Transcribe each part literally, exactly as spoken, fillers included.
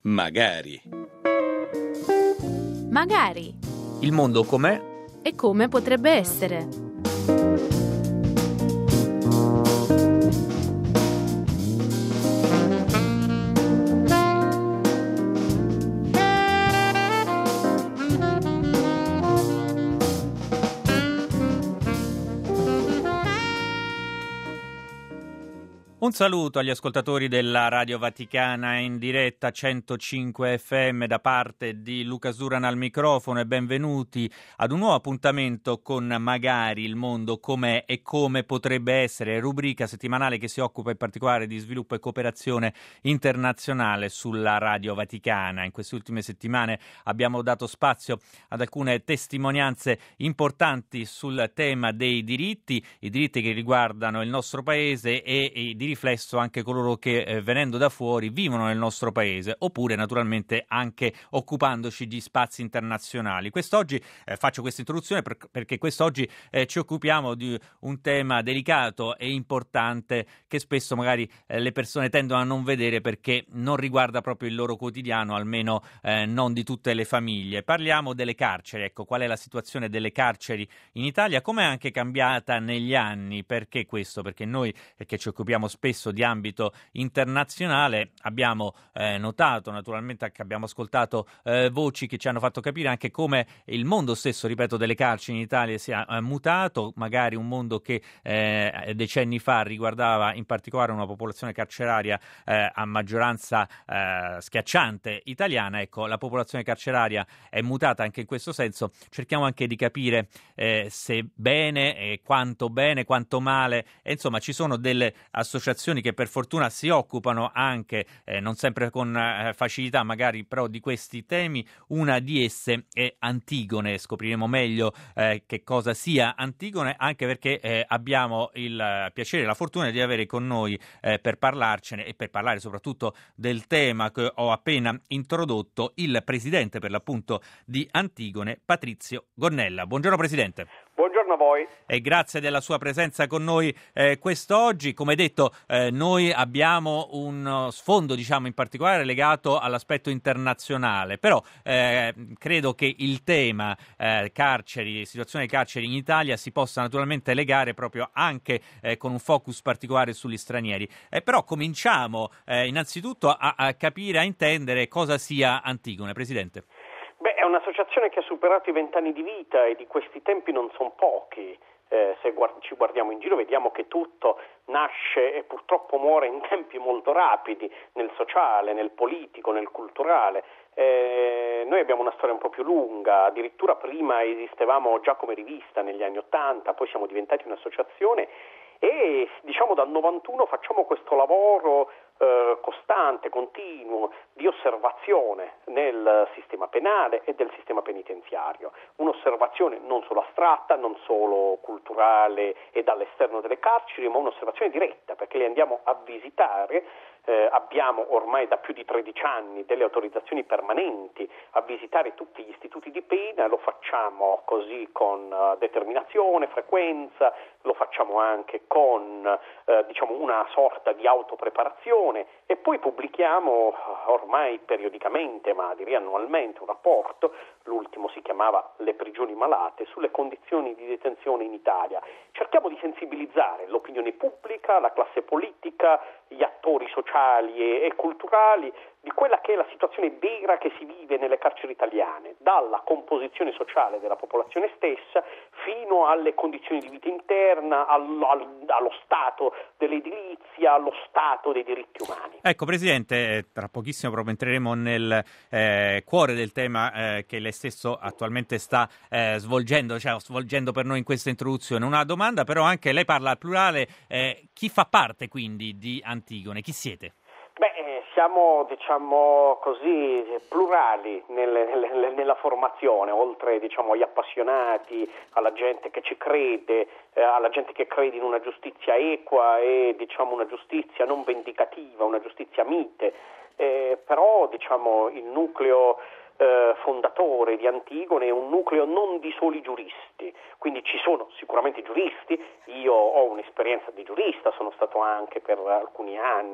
Magari. Magari. Il mondo com'è? E come potrebbe essere. Un saluto agli ascoltatori della Radio Vaticana in diretta centocinque F M da parte di Luca Zuran al microfono e benvenuti ad un nuovo appuntamento con Magari il mondo com'è e come potrebbe essere, rubrica settimanale che si occupa in particolare di sviluppo e cooperazione internazionale sulla Radio Vaticana. In queste ultime settimane abbiamo dato spazio ad alcune testimonianze importanti sul tema dei diritti, i diritti che riguardano il nostro paese e i diritti riflesso anche coloro che eh, venendo da fuori vivono nel nostro paese oppure naturalmente anche occupandoci di spazi internazionali. Quest'oggi eh, faccio questa introduzione per, perché quest'oggi eh, ci occupiamo di un tema delicato e importante che spesso magari eh, le persone tendono a non vedere perché non riguarda proprio il loro quotidiano, almeno eh, non di tutte le famiglie. Parliamo delle carceri, ecco, qual è la situazione delle carceri in Italia, come è anche cambiata negli anni, perché questo? Perché noi eh, che ci occupiamo spesso spesso di ambito internazionale abbiamo eh, notato, naturalmente che abbiamo ascoltato eh, voci che ci hanno fatto capire anche come il mondo stesso, ripeto, delle carceri in Italia sia eh, mutato, magari un mondo che eh, decenni fa riguardava in particolare una popolazione carceraria eh, a maggioranza eh, schiacciante italiana. Ecco, la popolazione carceraria è mutata anche in questo senso. Cerchiamo anche di capire eh, se bene, eh, quanto bene, quanto male, e insomma ci sono delle associazioni che per fortuna si occupano anche, eh, non sempre con eh, facilità magari, però di questi temi. Una di esse è Antigone. Scopriremo meglio eh, che cosa sia Antigone, anche perché eh, abbiamo il piacere e la fortuna di avere con noi eh, per parlarcene e per parlare soprattutto del tema che ho appena introdotto il presidente per l'appunto di Antigone, Patrizio Gonnella. Buongiorno Presidente. Buongiorno a voi. E grazie della sua presenza con noi eh, quest'oggi. Come detto, eh, noi abbiamo un sfondo, diciamo, in particolare legato all'aspetto internazionale, però eh, credo che il tema eh, carceri, situazione dei carceri in Italia si possa naturalmente legare proprio anche eh, con un focus particolare sugli stranieri. Eh, però cominciamo eh, innanzitutto a, a capire, a intendere cosa sia Antigone, Presidente. Beh, è un'associazione che ha superato i vent'anni di vita e di questi tempi non sono pochi. Eh, se guard- ci guardiamo in giro vediamo che tutto nasce e purtroppo muore in tempi molto rapidi, nel sociale, nel politico, nel culturale. Eh, noi abbiamo una storia un po' più lunga, addirittura prima esistevamo già come rivista negli anni Ottanta, poi siamo diventati un'associazione e diciamo dal novantuno facciamo questo lavoro eh, costante, continuo, di osservazione nel sistema penale e del sistema penitenziario. Un'osservazione non solo astratta, non solo culturale e dall'esterno delle carceri, ma un'osservazione diretta, perché le andiamo a visitare. Eh, abbiamo ormai da più di tredici anni delle autorizzazioni permanenti a visitare tutti gli istituti di pena, lo facciamo così con uh, determinazione, frequenza, lo facciamo anche con uh, diciamo una sorta di autopreparazione e poi pubblichiamo uh, ormai periodicamente, ma direi annualmente, un rapporto, l'ultimo si chiamava Le prigioni malate, sulle condizioni di detenzione in Italia. Cerchiamo di sensibilizzare l'opinione pubblica, la classe politica, gli attori sociali e, e culturali di quella che è la situazione vera che si vive nelle carceri italiane, dalla composizione sociale della popolazione stessa fino alle condizioni di vita interna, al, al, allo stato dell'edilizia, allo stato dei diritti umani. Ecco Presidente, tra pochissimo proprio entreremo nel eh, cuore del tema eh, che lei stesso attualmente sta eh, svolgendo, cioè svolgendo per noi in questa introduzione. Una domanda però anche, lei parla al plurale, eh, chi fa parte quindi di Antigone, chi siete? Beh, eh, siamo diciamo così plurali nelle, nelle, nella formazione, oltre diciamo agli appassionati, alla gente che ci crede, eh, alla gente che crede in una giustizia equa e diciamo una giustizia non vendicativa, una giustizia mite, eh, però diciamo il nucleo eh, fondatore di Antigone è un nucleo non di soli giuristi, quindi ci sono sicuramente giuristi, io ho un'esperienza di giurista, sono stato anche per alcuni anni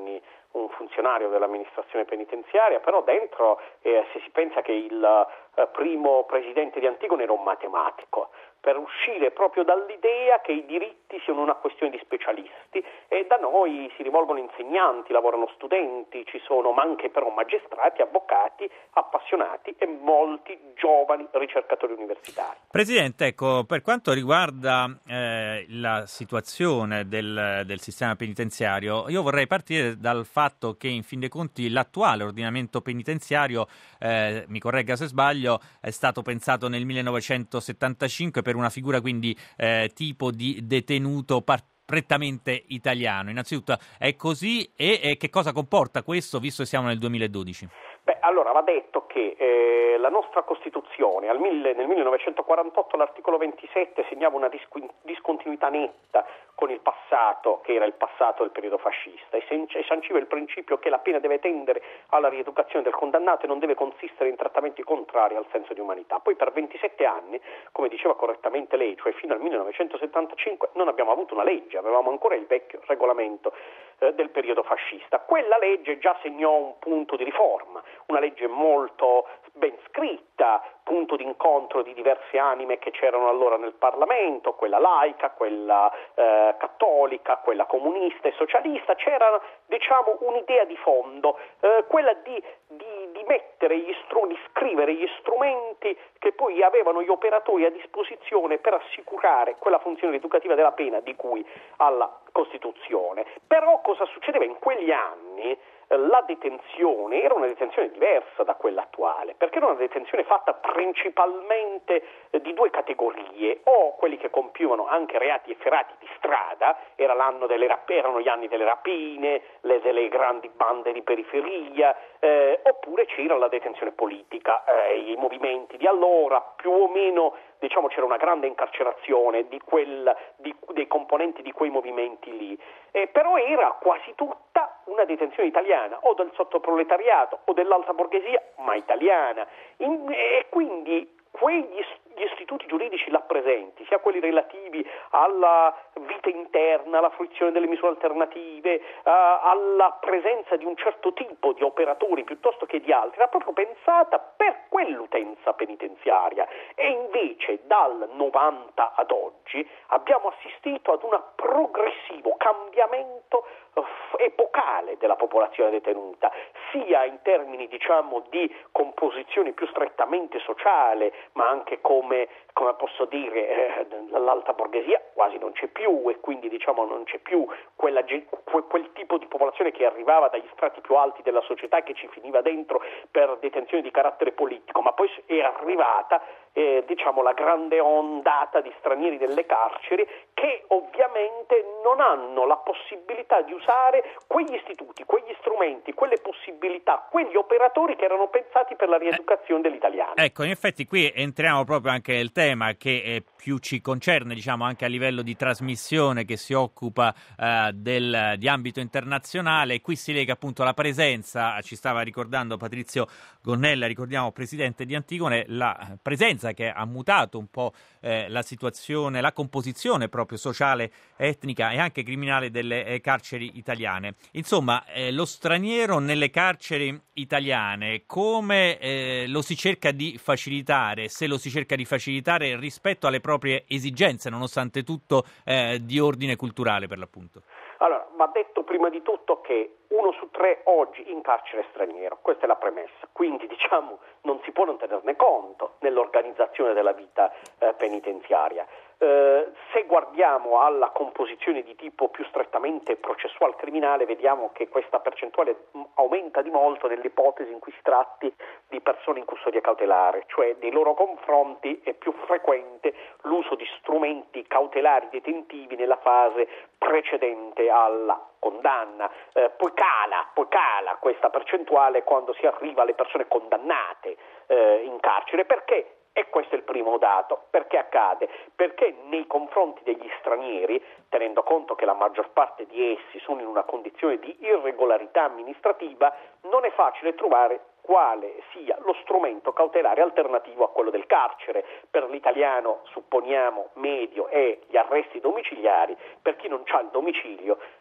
un funzionario dell'amministrazione penitenziaria, però dentro eh, se si pensa che il eh, primo presidente di Antigone era un matematico, per uscire proprio dall'idea che i diritti siano una questione di specialisti, e da noi si rivolgono insegnanti, lavorano studenti, ci sono ma anche però magistrati, avvocati, appassionati e molti giovani ricercatori universitari. Presidente, ecco, per quanto riguarda eh, la situazione del, del sistema penitenziario, io vorrei partire dal fatto che in fin dei conti l'attuale ordinamento penitenziario, eh, mi corregga se sbaglio, è stato pensato nel millenovecentosettantacinque per una figura quindi eh, tipo di detenuto par- prettamente italiano. Innanzitutto è così e, e che cosa comporta questo, visto che siamo nel duemiladodici? Beh, allora va detto che eh, la nostra Costituzione al mille, nel millenovecentoquarantotto l'articolo ventisette segnava una disqu- discontinuità netta con il passato, che era il passato del periodo fascista, e, sen- e sanciva il principio che la pena deve tendere alla rieducazione del condannato e non deve consistere in trattamenti contrari al senso di umanità. Poi per ventisette anni, come diceva correttamente lei, cioè fino al millenovecentosettantacinque, non abbiamo avuto una legge, avevamo ancora il vecchio regolamento eh, del periodo fascista. Quella legge già segnò un punto di riforma, una legge molto ben scritta, punto d'incontro di diverse anime che c'erano allora nel Parlamento, quella laica, quella eh, cattolica, quella comunista e socialista. C'era, diciamo, un'idea di fondo, eh, quella di, di, di mettere gli stru- di scrivere gli strumenti che poi avevano gli operatori a disposizione per assicurare quella funzione educativa della pena di cui alla Costituzione. Però cosa succedeva in quegli anni? La detenzione era una detenzione diversa da quella attuale, perché era una detenzione fatta principalmente di due categorie: o quelli che compivano anche reati efferati di strada, era l'anno delle rap- erano gli anni delle rapine, le, delle grandi bande di periferia, eh, oppure c'era la detenzione politica, eh, i movimenti di allora, più o meno, diciamo, c'era una grande incarcerazione di quel, di, dei componenti di quei movimenti lì, eh, però era quasi tutta una detenzione italiana, o del sottoproletariato o dell'alta borghesia, ma italiana. In, e quindi quegli gli istituti giuridici là presenti, sia quelli relativi alla vita interna, alla fruizione delle misure alternative, uh, alla presenza di un certo tipo di operatori piuttosto che di altri, era proprio pensata per quell'utenza penitenziaria. E invece dal novanta ad oggi abbiamo assistito ad un progressivo cambiamento uh, epocale della popolazione detenuta, sia in termini, diciamo, di composizione più strettamente sociale, ma anche come come posso dire, eh, l'alta borghesia quasi non c'è più, e quindi, diciamo, non c'è più quella, quel, quel tipo di popolazione che arrivava dagli strati più alti della società, che ci finiva dentro per detenzioni di carattere politico, ma poi è arrivata eh, diciamo la grande ondata di stranieri nelle carceri, che ovviamente non hanno la possibilità di usare quegli istituti, quegli strumenti, quelle possibilità, quegli operatori che erano pensati per la rieducazione dell'italiano. Ecco, in effetti qui entriamo proprio anche nel tema che eh, più ci concerne, diciamo, anche a livello di trasmissione, che si occupa eh, del, di ambito internazionale. Qui si lega appunto la presenza, ci stava ricordando Patrizio Gonnella, ricordiamo presidente di Antigone, la presenza che ha mutato un po' eh, la situazione, la composizione proprio sociale, etnica e anche criminale delle eh, carceri italiane. Insomma, eh, lo straniero nelle carceri italiane, come eh, lo si cerca di facilitare, se lo si cerca di facilitare rispetto alle proprie esigenze, nonostante tutto eh, di ordine culturale per l'appunto? Allora, va detto prima di tutto che uno su tre oggi in carcere è straniero, questa è la premessa, quindi, diciamo, non si può non tenerne conto nell'organizzazione della vita eh, penitenziaria. Eh, se guardiamo alla composizione di tipo più strettamente processual criminale, vediamo che questa percentuale aumenta di molto nell'ipotesi in cui si tratti di persone in custodia cautelare, cioè nei loro confronti è più frequente l'uso di strumenti cautelari detentivi nella fase precedente alla condanna. Eh, poi cala, poi cala questa percentuale quando si arriva alle persone condannate eh, in carcere. Perché? E questo è il primo dato. Perché accade? Perché nei confronti degli stranieri, tenendo conto che la maggior parte di essi sono in una condizione di irregolarità amministrativa, non è facile trovare quale sia lo strumento cautelare alternativo a quello del carcere. Per l'italiano, supponiamo, medio è gli arresti domiciliari. Per chi non c'ha il domicilio,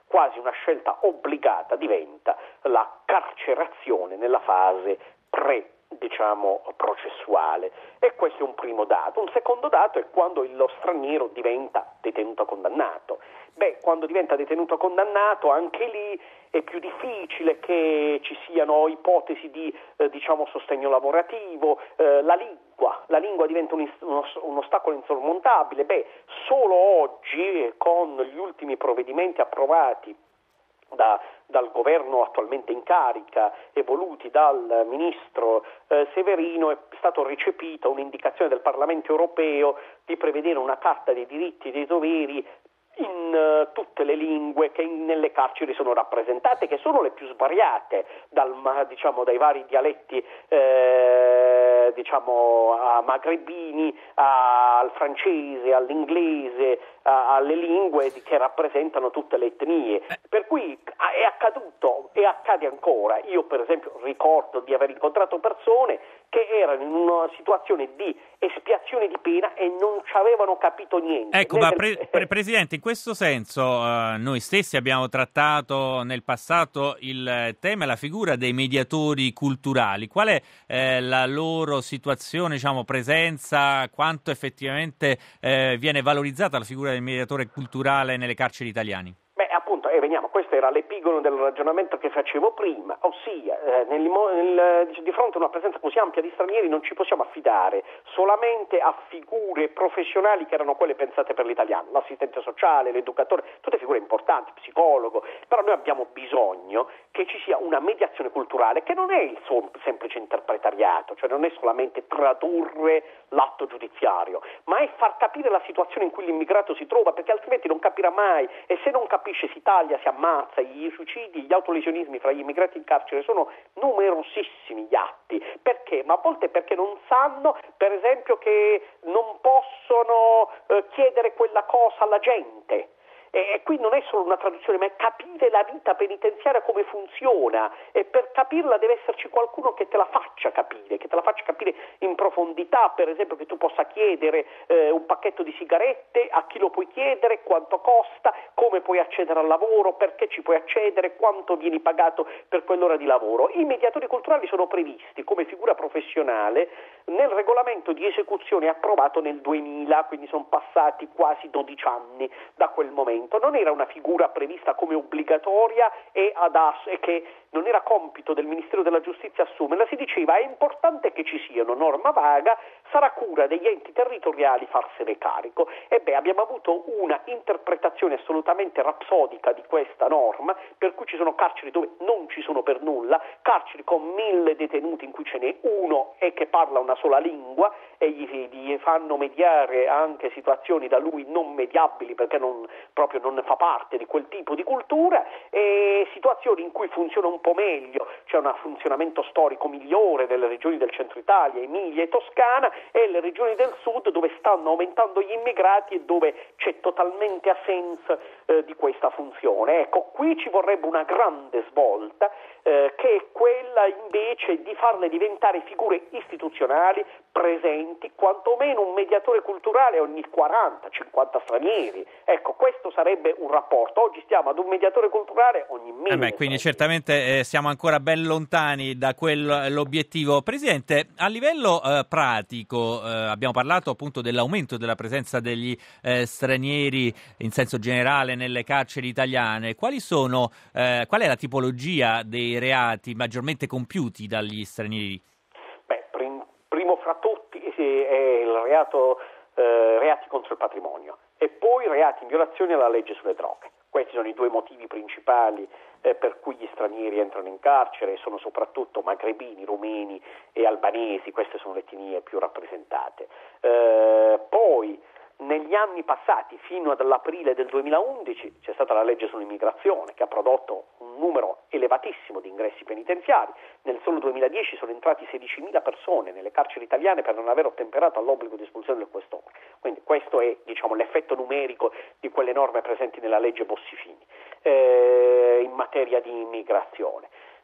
quasi una scelta obbligata diventa la carcerazione nella fase pre diciamo processuale, e questo è un primo dato. Un secondo dato è quando lo straniero diventa detenuto condannato. Beh, quando diventa detenuto condannato anche lì è più difficile che ci siano ipotesi di eh, diciamo sostegno lavorativo, eh, la lingua, la lingua diventa un, uno, un ostacolo insormontabile. Beh, solo oggi con gli ultimi provvedimenti approvati Da, dal governo attualmente in carica e voluti dal ministro eh, Severino è stato recepita un'indicazione del Parlamento europeo di prevedere una carta dei diritti e dei doveri in uh, tutte le lingue che in, nelle carceri sono rappresentate, che sono le più svariate, dal, diciamo, dai vari dialetti eh, diciamo a magrebini, a, al francese, all'inglese, a, alle lingue che rappresentano tutte le etnie. Per cui è accaduto e accade ancora. Io per esempio ricordo di aver incontrato persone che erano in una situazione di espiazione di pena e non ci avevano capito niente. Ecco, ma pre- pre- Presidente, in questo senso eh, noi stessi abbiamo trattato nel passato il tema e la figura dei mediatori culturali. Qual è eh, la loro situazione, diciamo, presenza, quanto effettivamente eh, viene valorizzata la figura del mediatore culturale nelle carceri italiane? Beh, appunto, eh, veniamo, questo era l'epigono del ragionamento che facevo prima, ossia eh, nel, nel, di fronte a una presenza così ampia di stranieri non ci possiamo affidare solamente a figure professionali che erano quelle pensate per l'italiano, l'assistente sociale, l'educatore, tutte figure importanti, psicologo, però noi abbiamo bisogno che ci sia una mediazione culturale che non è il suo semplice interpretariato, cioè non è solamente tradurre l'atto giudiziario, ma è far capire la situazione in cui l'immigrato si trova, perché altrimenti non capirà mai, e se non capisce si taglia, si ammazza. Gli suicidi, gli autolesionismi fra gli immigrati in carcere sono numerosissimi gli atti. Perché? Ma a volte perché non sanno, per esempio, che non possono eh, chiedere quella cosa alla gente. E qui non è solo una traduzione, ma è capire la vita penitenziaria come funziona, e per capirla deve esserci qualcuno che te la faccia capire, che te la faccia capire in profondità, per esempio che tu possa chiedere eh, un pacchetto di sigarette, a chi lo puoi chiedere, quanto costa, come puoi accedere al lavoro, perché ci puoi accedere, quanto vieni pagato per quell'ora di lavoro. I mediatori culturali sono previsti come figura professionale nel regolamento di esecuzione approvato nel duemila, quindi sono passati quasi dodici anni da quel momento. Non era una figura prevista come obbligatoria e ad as- e che non era compito del Ministero della Giustizia assumerla. Si diceva è importante che ci sia una norma vaga, sarà cura degli enti territoriali farsene carico. E beh, abbiamo avuto una interpretazione assolutamente rapsodica di questa norma, per cui ci sono carceri dove non ci sono per nulla, carceri con mille detenuti in cui ce n'è uno e che parla una sola lingua e gli, gli fanno mediare anche situazioni da lui non mediabili perché non, proprio non fa parte di quel tipo di cultura, e situazioni in cui funziona un po' meglio, c'è un funzionamento storico migliore delle regioni del centro Italia, Emilia e Toscana, e le regioni del sud dove stanno aumentando gli immigrati e dove c'è totalmente assenza eh, di questa funzione. Ecco, qui ci vorrebbe una grande svolta eh, che è quella invece di farle diventare figure istituzionali presenti, quantomeno un mediatore culturale ogni quaranta cinquanta stranieri. Ecco, questo sarebbe un rapporto. Oggi stiamo ad un mediatore culturale ogni mille. Eh beh, quindi certamente eh, siamo ancora ben lontani da quell'obiettivo. Presidente, a livello eh, pratico eh, abbiamo parlato appunto dell'aumento della presenza degli eh, stranieri in senso generale nelle carceri italiane. Quali sono, eh, qual è la tipologia dei reati maggiormente compiuti dagli stranieri? Beh, prim- primo fra tutti è il reato eh, reati contro il patrimonio e poi reati in violazione alla legge sulle droghe. Questi sono i due motivi principali eh, per cui gli stranieri entrano in carcere, sono soprattutto magrebini, rumeni e albanesi, queste sono le etnie più rappresentate. Eh, poi negli anni passati, fino all'aprile del duemilaundici, c'è stata la legge sull'immigrazione che ha prodotto un numero elevatissimo di ingressi penitenziari. Nel solo duemiladieci sono entrati sedicimila persone nelle carceri italiane per non aver ottemperato all'obbligo di espulsione del questore. Quindi questo è, diciamo, l'effetto numerico di quelle norme presenti nella legge Bossi-Fini eh, in materia di immigrazione.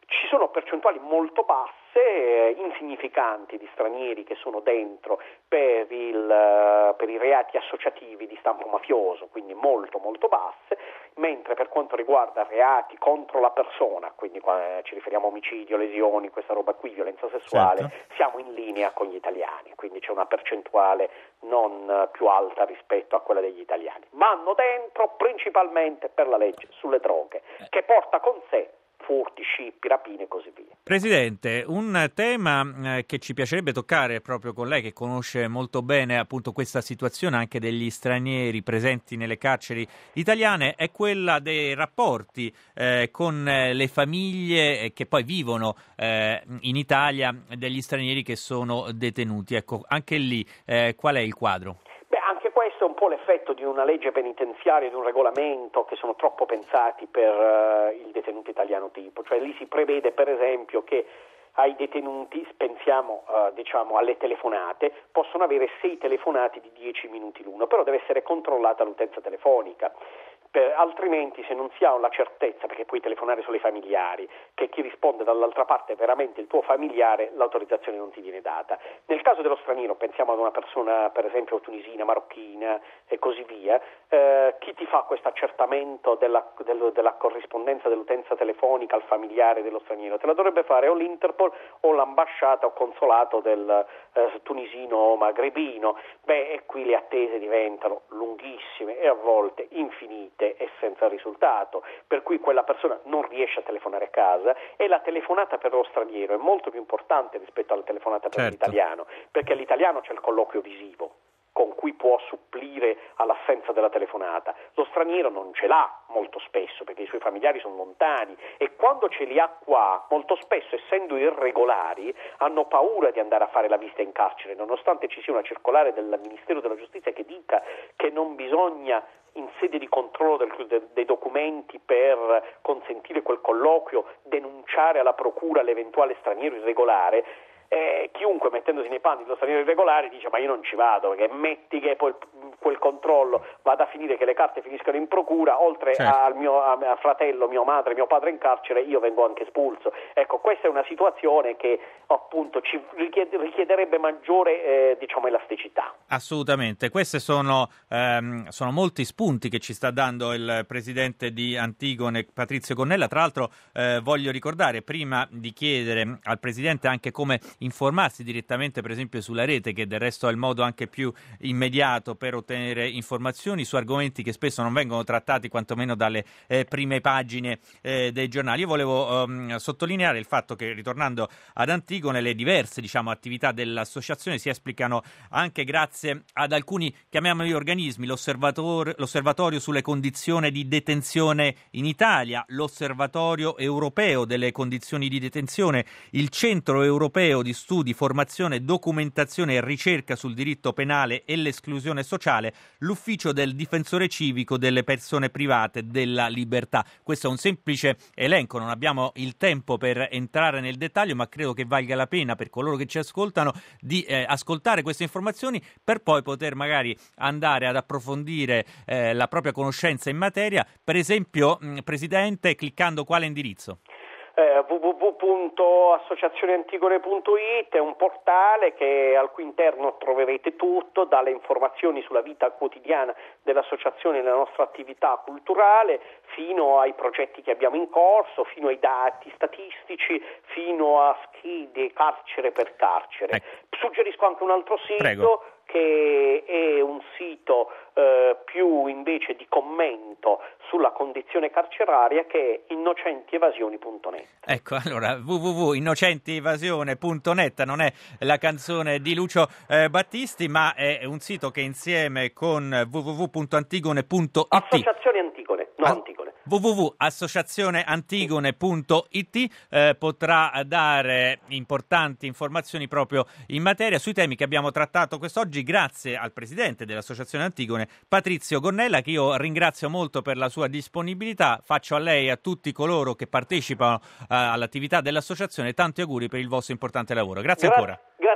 Ci sono percentuali molto basse, eh, insignificanti di stranieri che sono dentro per, il, uh, per i reati associativi di stampo mafioso, quindi molto molto basse, mentre per quanto riguarda reati contro la persona, quindi qua, eh, ci riferiamo a omicidio, lesioni, questa roba qui, violenza sessuale, certo, siamo in linea con gli italiani, quindi c'è una percentuale non uh, più alta rispetto a quella degli italiani. Vanno dentro principalmente per la legge sulle droghe, che porta con sé furti, scippi, rapine e così via. Presidente, un tema eh, che ci piacerebbe toccare proprio con lei, che conosce molto bene appunto questa situazione anche degli stranieri presenti nelle carceri italiane, è quella dei rapporti eh, con le famiglie che poi vivono eh, in Italia degli stranieri che sono detenuti. Ecco, anche lì eh, qual è il quadro? Anche questo è un po' l'effetto di una legge penitenziaria, di un regolamento che sono troppo pensati per uh, il detenuto italiano tipo, cioè lì si prevede per esempio che ai detenuti, pensiamo uh, diciamo alle telefonate, possono avere sei telefonate di dieci minuti l'uno, però deve essere controllata l'utenza telefonica. Per, altrimenti se non si ha la certezza, perché puoi telefonare solo ai familiari, che chi risponde dall'altra parte è veramente il tuo familiare, l'autorizzazione non ti viene data. Nel caso dello straniero, pensiamo ad una persona per esempio tunisina, marocchina e così via, eh, chi ti fa questo accertamento della, del, della corrispondenza dell'utenza telefonica al familiare dello straniero? Te la dovrebbe fare o l'Interpol o l'ambasciata o consolato del eh, tunisino o magrebino. Beh, e qui le attese diventano lunghissime e a volte infinite e senza risultato, per cui quella persona non riesce a telefonare a casa, e la telefonata per lo straniero è molto più importante rispetto alla telefonata per certo. l'italiano, perché all'italiano c'è il colloquio visivo con cui può supplire all'assenza della telefonata. Lo straniero non ce l'ha molto spesso perché i suoi familiari sono lontani, e quando ce li ha qua molto spesso, essendo irregolari, hanno paura di andare a fare la visita in carcere, nonostante ci sia una circolare del Ministero della Giustizia che dica che non bisogna in sede di controllo del, de, dei documenti per consentire quel colloquio denunciare alla procura l'eventuale straniero irregolare. Eh, chiunque mettendosi nei panni dello straniero irregolare dice: ma io non ci vado, perché metti che poi quel controllo vada a finire che le carte finiscano in procura, oltre certo. al mio a, a fratello, mia madre, mio padre in carcere, io vengo anche espulso. Ecco, questa è una situazione che appunto ci richied- richiederebbe maggiore eh, diciamo elasticità. Assolutamente, questi sono, ehm, sono molti spunti che ci sta dando il presidente di Antigone, Patrizio Gonnella. Tra l'altro eh, voglio ricordare, prima di chiedere al presidente anche come informarsi direttamente per esempio sulla rete, che del resto è il modo anche più immediato per ottenere informazioni su argomenti che spesso non vengono trattati quantomeno dalle eh, prime pagine eh, dei giornali. Io volevo um, sottolineare il fatto che, ritornando ad Antigone, le diverse diciamo attività dell'associazione si esplicano anche grazie ad alcuni, chiamiamoli organismi: l'osservatorio, l'osservatorio sulle condizioni di detenzione in Italia, l'osservatorio europeo delle condizioni di detenzione, il centro europeo di studi, formazione, documentazione e ricerca sul diritto penale e l'esclusione sociale, l'ufficio del difensore civico delle persone private della libertà. Questo è un semplice elenco, non abbiamo il tempo per entrare nel dettaglio, ma credo che valga la pena per coloro che ci ascoltano di eh, ascoltare queste informazioni per poi poter magari andare ad approfondire eh, la propria conoscenza in materia, per esempio, mh, Presidente, cliccando quale indirizzo? Eh, w w w punto associazione antigone punto i t è un portale che, al cui interno troverete tutto, dalle informazioni sulla vita quotidiana dell'associazione e della nostra attività culturale, fino ai progetti che abbiamo in corso, fino ai dati statistici, fino a schede carcere per carcere. Ecco. Suggerisco anche un altro sito. Prego. Che è un sito eh, più invece di commento sulla condizione carceraria, che è innocenti evasioni punto net. Ecco, allora w w w punto innocenti evasione punto net non è la canzone di Lucio eh, Battisti, ma è un sito che insieme con w w w punto antigone punto i t Associazione Antigone, no Antigone. w w w punto associazione antigone punto i t eh, potrà dare importanti informazioni proprio in materia sui temi che abbiamo trattato quest'oggi, grazie al presidente dell'Associazione Antigone, Patrizio Gonnella, che io ringrazio molto per la sua disponibilità. Faccio a lei e a tutti coloro che partecipano eh, all'attività dell'associazione tanti auguri per il vostro importante lavoro. Grazie Gra- ancora. Grazie.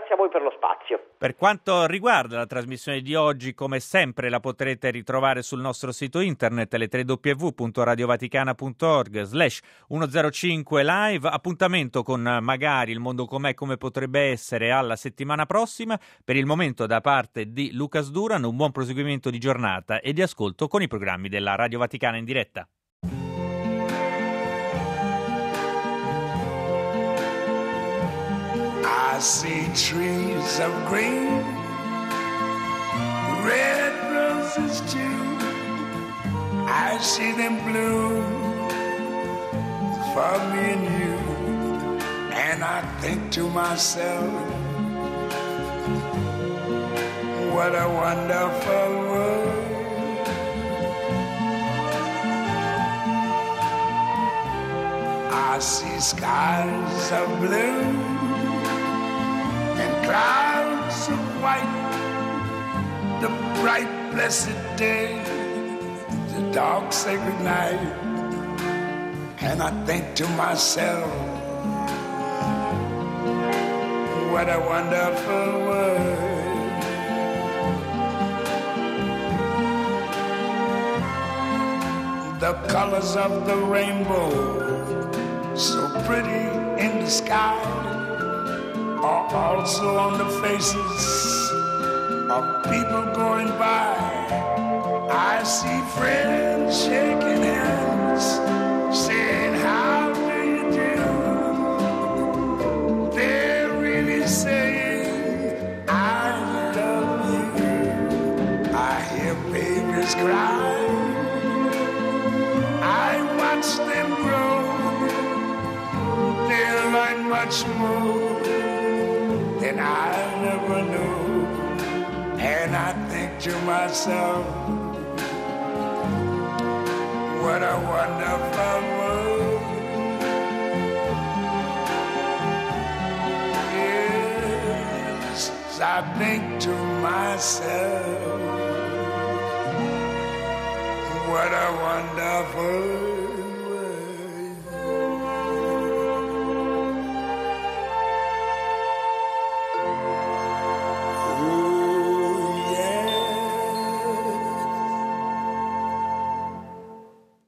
grazie a voi per lo spazio. Per quanto riguarda la trasmissione di oggi, come sempre la potrete ritrovare sul nostro sito internet le tre w w w punto radiovaticana punto org slash centocinque live. Appuntamento con magari il mondo com'è, come potrebbe essere alla settimana prossima. Per il momento da parte di Lucas Duran un buon proseguimento di giornata e di ascolto con i programmi della Radio Vaticana in diretta. I see trees of green, red roses too. I see them bloom for me and you. And I think to myself, what a wonderful world. I see skies of blue and clouds of white, the bright blessed day, the dark sacred night. And I think to myself, what a wonderful world. The colors of the rainbow, so pretty in the sky, are also on the faces of people going by. I see friends shaking hands, saying, how do you do? They're really saying, I love you. I hear babies cry, I watch them grow. They'll learn much more and I never knew. And I think to myself, what a wonderful world. Yes, I think to myself, what a wonderful world.